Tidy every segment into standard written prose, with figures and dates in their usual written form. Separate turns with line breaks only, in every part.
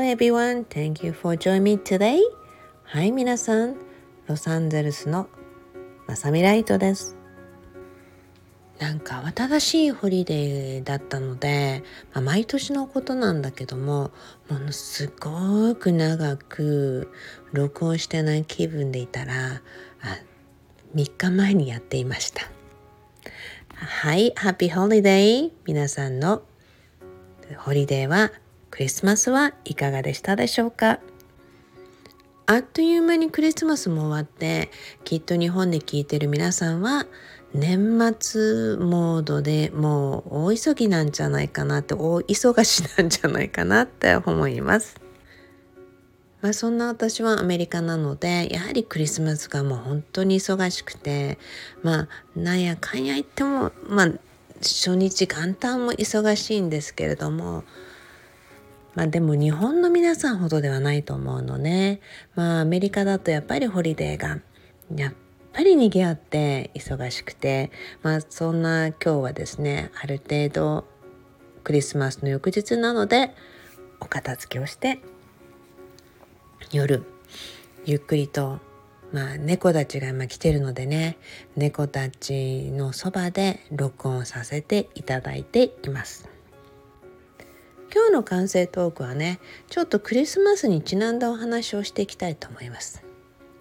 Hi everyone, thank you for joining me today. はい、皆さん、ロサンゼルスのまさみライトです。なんか慌ただしいホリデーだったので、毎年のことなんだけども、ものすごく長く録音してない気分でいたら、3日前にやっていました。はい、ハッピーホリデー。皆さんのホリデーは、クリスマスはいかがでしたでしょうか？あっという間にクリスマスも終わって、きっと日本で聞いてる皆さんは年末モードでもう大急ぎなんじゃないかなって、大忙しなんじゃないかなって思います。そんな私はアメリカなので、やはりクリスマスがもう本当に忙しくて、なんやかんや言っても、初日元旦も忙しいんですけれども、でも日本の皆さんほどではないと思うのね。アメリカだとやっぱりホリデーがやっぱり賑わって忙しくて、そんな今日はですね、ある程度クリスマスの翌日なのでお片付けをして夜ゆっくりと猫たちが今来てるのでね、猫たちのそばで録音させていただいています。今日の完成トークはね、ちょっとクリスマスにちなんだお話をしていきたいと思います。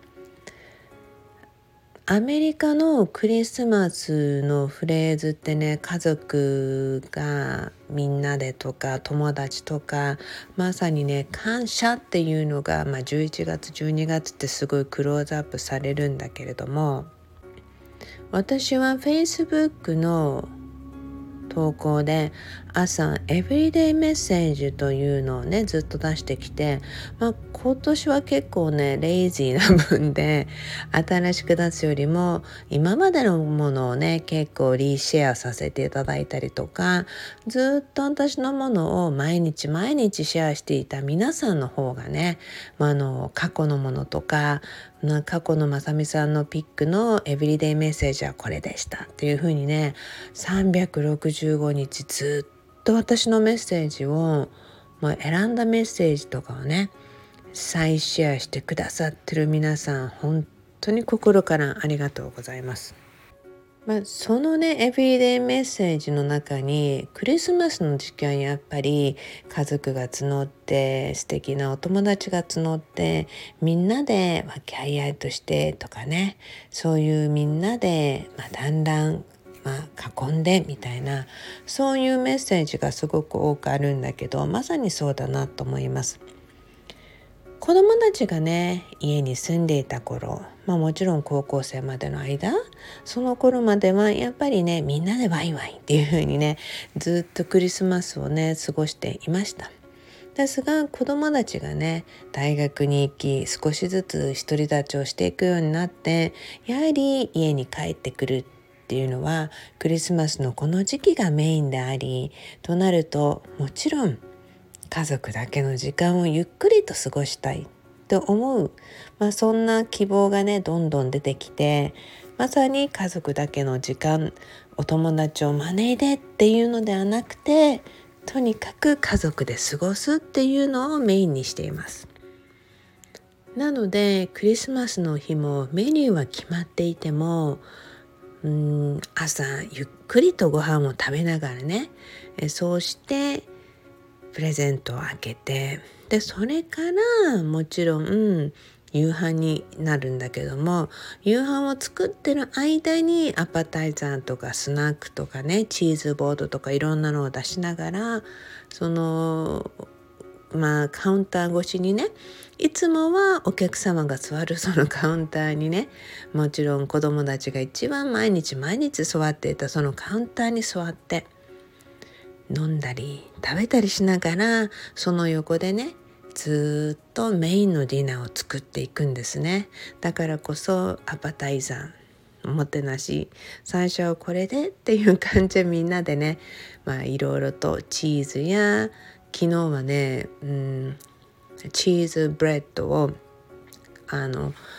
アメリカのクリスマスのフレーズってね、家族がみんなでとか友達とか、まさにね、感謝っていうのが、11月12月ってすごいクローズアップされるんだけれども、私は Facebook の投稿で朝エブリデイメッセージというのをねずっと出してきて、今年は結構ねレイジーな分で新しく出すよりも今までのものをね結構リシェアさせていただいたりとか、ずっと私のものを毎日シェアしていた皆さんの方がね、過去のものとか過去のまさみさんのピックのエブリデイメッセージはこれでしたっていう風にね、365日ずっと私のメッセージを、選んだメッセージとかをね再シェアしてくださってる皆さん、本当に心からありがとうございます。そのねエブリデイメッセージの中にクリスマスの時期はやっぱり家族が募って素敵なお友達が募ってみんなで和気あいあいとしてとかね、そういうみんなで、だんだん囲んでみたいな、そういうメッセージがすごく多くあるんだけど、まさにそうだなと思います。子供たちがね家に住んでいた頃、もちろん高校生までの間、その頃まではやっぱりねみんなでワイワイっていう風にねずっとクリスマスをね過ごしていました。ですが子供たちがね大学に行き少しずつ独り立ちをしていくようになって、やはり家に帰ってくるっていうのはクリスマスのこの時期がメインであり、となるともちろん家族だけの時間をゆっくりと過ごしたいと思う、そんな希望がねどんどん出てきて、まさに家族だけの時間、お友達を招いてっていうのではなくて、とにかく家族で過ごすっていうのをメインにしています。なのでクリスマスの日もメニューは決まっていても、朝ゆっくりとご飯を食べながらね、そうしてプレゼントを開けて、でそれからもちろん夕飯になるんだけども、夕飯を作ってる間にアパタイザーとかスナックとかね、チーズボードとかいろんなのを出しながら、そのカウンター越しにね、いつもはお客様が座るそのカウンターにね、もちろん子供たちが一番毎日座っていたそのカウンターに座って飲んだり食べたりしながら、その横でねずっとメインのディナーを作っていくんですね。だからこそアパタイザー、おもてなし、最初はこれでっていう感じでみんなでね、いろいろとチーズや、昨日はね、チーズブレッドを子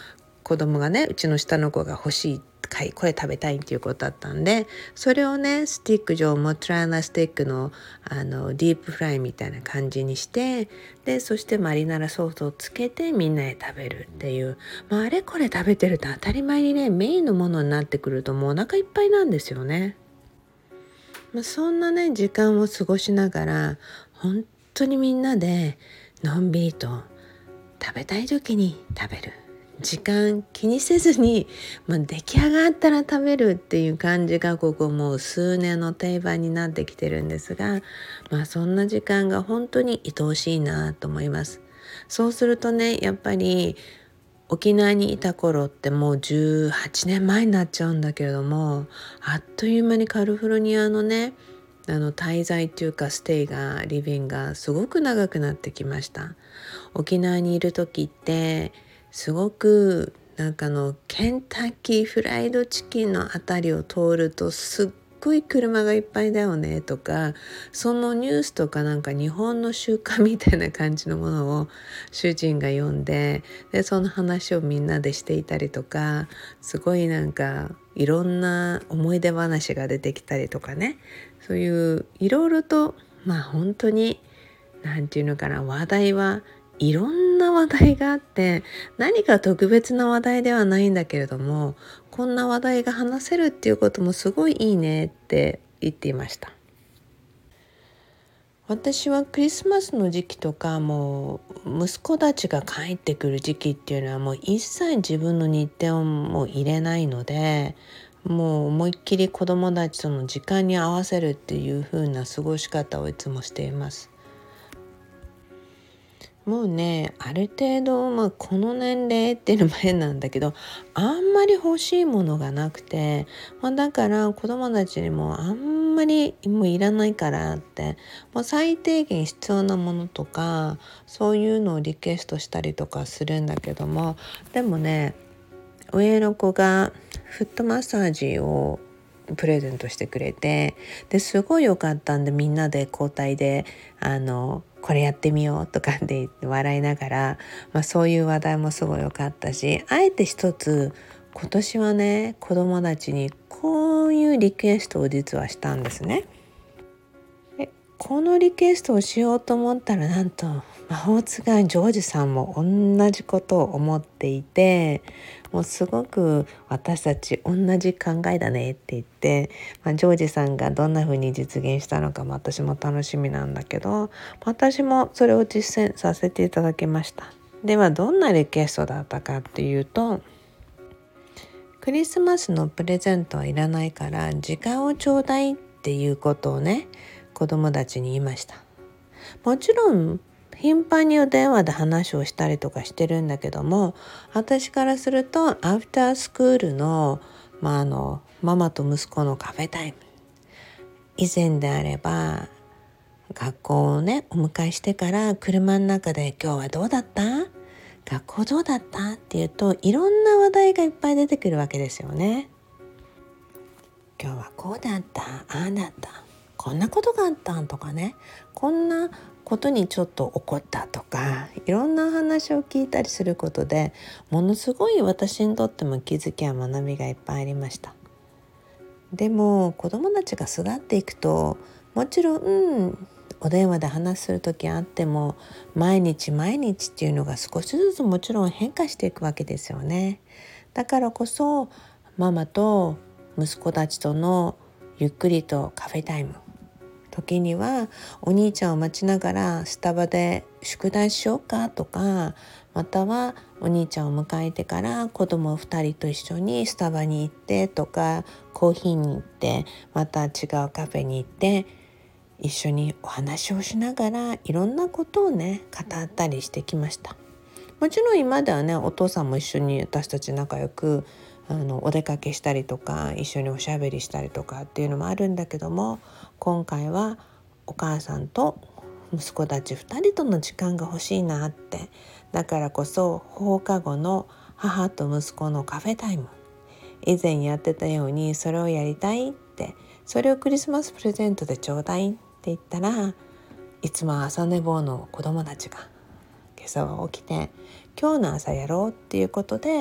子供がね、うちの下の子が欲しい、これ食べたいっていうことだったんで、それをねスティック状、モッツァレラスティックのディープフライみたいな感じにして、でそしてマリナラソースをつけてみんなで食べるっていう、あれこれ食べてると当たり前にねメインのものになってくるともうお腹いっぱいなんですよね。そんなね時間を過ごしながら本当にみんなでのんびりと食べたい時に食べる、時間気にせずに、出来上がったら食べるっていう感じがここもう数年の定番になってきてるんですが、そんな時間が本当に愛おしいなと思います。そうするとね、やっぱり沖縄にいた頃ってもう18年前になっちゃうんだけれども、あっという間にカリフォルニアのね滞在っていうかリビングがすごく長くなってきました。沖縄にいる時ってすごくケンタッキーフライドチキンのあたりを通るとすっごい車がいっぱいだよねとか、そのニュースとか日本の習慣みたいな感じのものを主人が読んで、その話をみんなでしていたりとか、すごいいろんな思い出話が出てきたりとかね、そういういろいろと本当に話題はいろんな話題があって、何か特別な話題ではないんだけれども、こんな話題が話せるっていうこともすごいいいねって言っていました。私はクリスマスの時期とかもう息子たちが帰ってくる時期っていうのはもう一切自分の日程をもう入れないので、もう思いっきり子供たちとの時間に合わせるっていう風な過ごし方をいつもしています。もうねある程度、この年齢っていうのも変なんだけど、あんまり欲しいものがなくて、だから子供たちにもあんまりもういらないからって、もう最低限必要なものとかそういうのをリクエストしたりとかするんだけども、でもね上の子がフットマッサージをプレゼントしてくれて、ですごい良かったんでみんなで交代でこれやってみようとかって笑いながら、そういう話題もすごい良かったし、あえて一つ今年はね子供たちにこういうリクエストを実はしたんですね。このリクエストをしようと思ったらなんと魔法使いジョージさんも同じことを思っていて、もうすごく私たち同じ考えだねって言って、ジョージさんがどんな風に実現したのかも私も楽しみなんだけど、私もそれを実践させていただきました。ではどんなリクエストだったかっていうと、クリスマスのプレゼントはいらないから時間をちょうだいっていうことをね子供たちに言いました。もちろん頻繁にお電話で話をしたりとかしてるんだけども、私からするとアフタースクールの、ママと息子のカフェタイム、以前であれば学校をねお迎えしてから車の中で今日はどうだった？学校どうだったっていうといろんな話題がいっぱい出てくるわけですよね。今日はこうだった、ああだった、こんなことがあったとかね、こんなことにちょっと怒ったとか、いろんな話を聞いたりすることでものすごい私にとっても気づきや学びがいっぱいありました。でも子供たちが育っていくともちろん、お電話で話する時あっても毎日毎日っていうのが少しずつもちろん変化していくわけですよね。だからこそママと息子たちとのゆっくりとカフェタイム、時にはお兄ちゃんを待ちながらスタバで宿題しようかとか、またはお兄ちゃんを迎えてから子供2人と一緒にスタバに行ってとか、コーヒーに行ってまた違うカフェに行って一緒にお話をしながらいろんなことをね語ったりしてきました。もちろん今ではねお父さんも一緒に私たち仲良くお出かけしたりとか一緒におしゃべりしたりとかっていうのもあるんだけども、今回はお母さんと息子たち2人との時間が欲しいなって、だからこそ放課後の母と息子のカフェタイム、以前やってたようにそれをやりたいって、それをクリスマスプレゼントでちょうだいって言ったら、いつも朝寝坊の子供たちが今朝は起きて今日の朝やろうっていうことで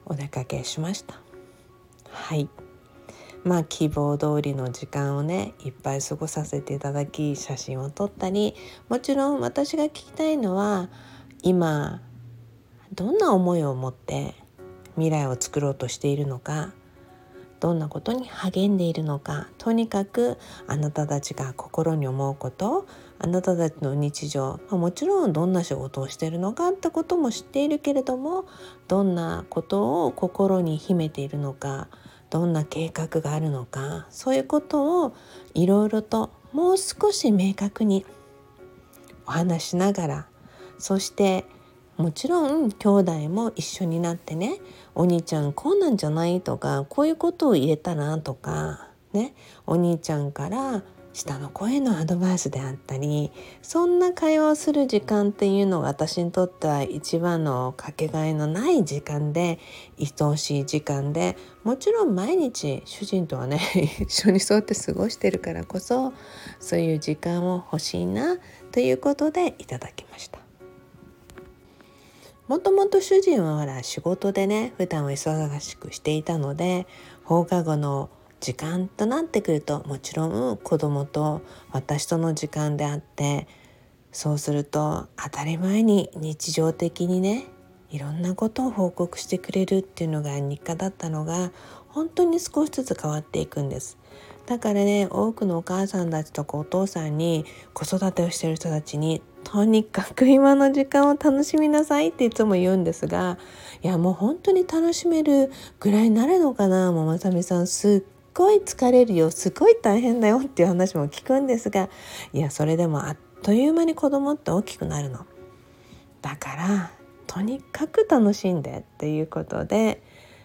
お出かけしました。はい、希望通りの時間をねいっぱい過ごさせていただき、写真を撮ったり、もちろん私が聞きたいのは、今どんな思いを持って未来を作ろうとしているのか、どんなことに励んでいるのか、とにかくあなたたちが心に思うこと、あなたたちの日常、もちろんどんな仕事をしているのかってことも知っているけれども、どんなことを心に秘めているのか、どんな計画があるのか、そういうことをいろいろともう少し明確にお話しながら、そしてもちろん兄弟も一緒になってね、お兄ちゃんこうなんじゃないとか、こういうことを入れたらとかね、お兄ちゃんから下の子へのアドバイスであったり、そんな会話をする時間っていうのが私にとっては一番のかけがえのない時間で、愛おしい時間で、もちろん毎日主人とはね一緒にそうやって過ごしてるからこそ、そういう時間を欲しいなということでいただきました。もともと主人はほら仕事でね普段は忙しくしていたので、放課後の時間となってくるともちろん子供と私との時間であって、そうすると当たり前に日常的にねいろんなことを報告してくれるっていうのが日課だったのが、本当に少しずつ変わっていくんです。だからね、多くのお母さんたちとかお父さんに、子育てをしている人たちに、とにかく今の時間を楽しみなさいっていつも言うんですが、いやもう本当に楽しめるぐらいになるのかな。もうまさみさんすっごい疲れるよ、すごい大変だよっていう話も聞くんですが、いやそれでもあっという間に子供って大きくなるのだから、とにかく楽しんでっていうことで、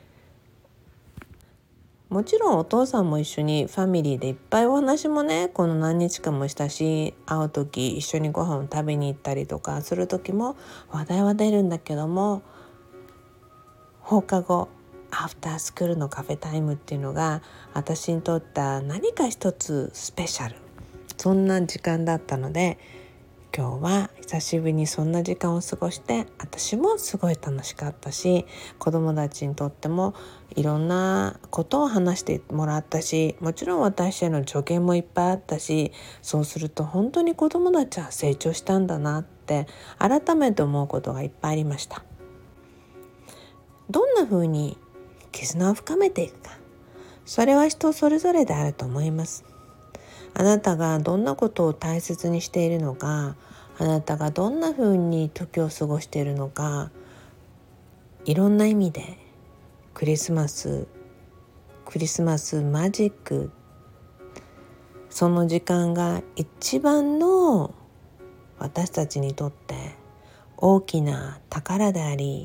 もちろんお父さんも一緒にファミリーでいっぱいお話もねこの何日かもしたし、会う時一緒にご飯を食べに行ったりとかする時も話題は出るんだけども、放課後アフタースクールのカフェタイムっていうのが私にとっては何か一つスペシャル、そんな時間だったので、今日は久しぶりにそんな時間を過ごして、私もすごい楽しかったし、子供たちにとってもいろんなことを話してもらったし、もちろん私への助言もいっぱいあったし、そうすると本当に子供たちは成長したんだなって改めて思うことがいっぱいありました。どんな風に絆を深めていくか、それは人それぞれであると思います。あなたがどんなことを大切にしているのか、あなたがどんな風に時を過ごしているのか、いろんな意味でクリスマスマジック、その時間が一番の私たちにとって大きな宝であり、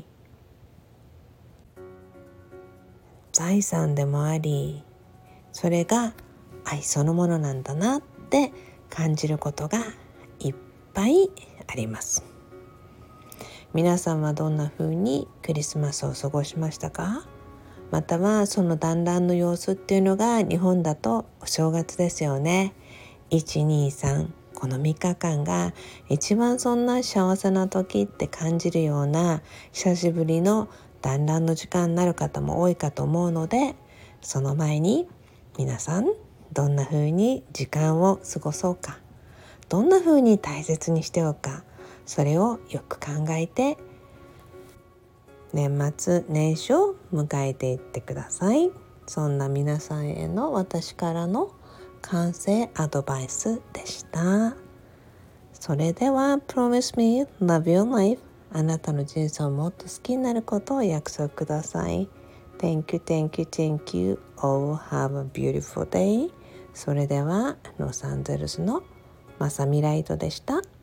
財産でもあり、それが愛そのものなんだなって感じることがいっぱいあります。皆さんはどんな風にクリスマスを過ごしましたか？またはその団らんの様子っていうのが日本だとお正月ですよね。123、この3日間が一番そんな幸せな時って感じるような久しぶりの団らんの時間になる方も多いかと思うので、その前に皆さんどんな風に時間を過ごそうか、どんな風に大切にしておくか、それをよく考えて年末年始を迎えていってください。そんな皆さんへの私からの完成アドバイスでした。それでは Promise me love your life、 あなたの人生をもっと好きになることを約束ください。 Thank you, thank you, thank you. All have a beautiful day. それではロサンゼルスのまさみライトでした。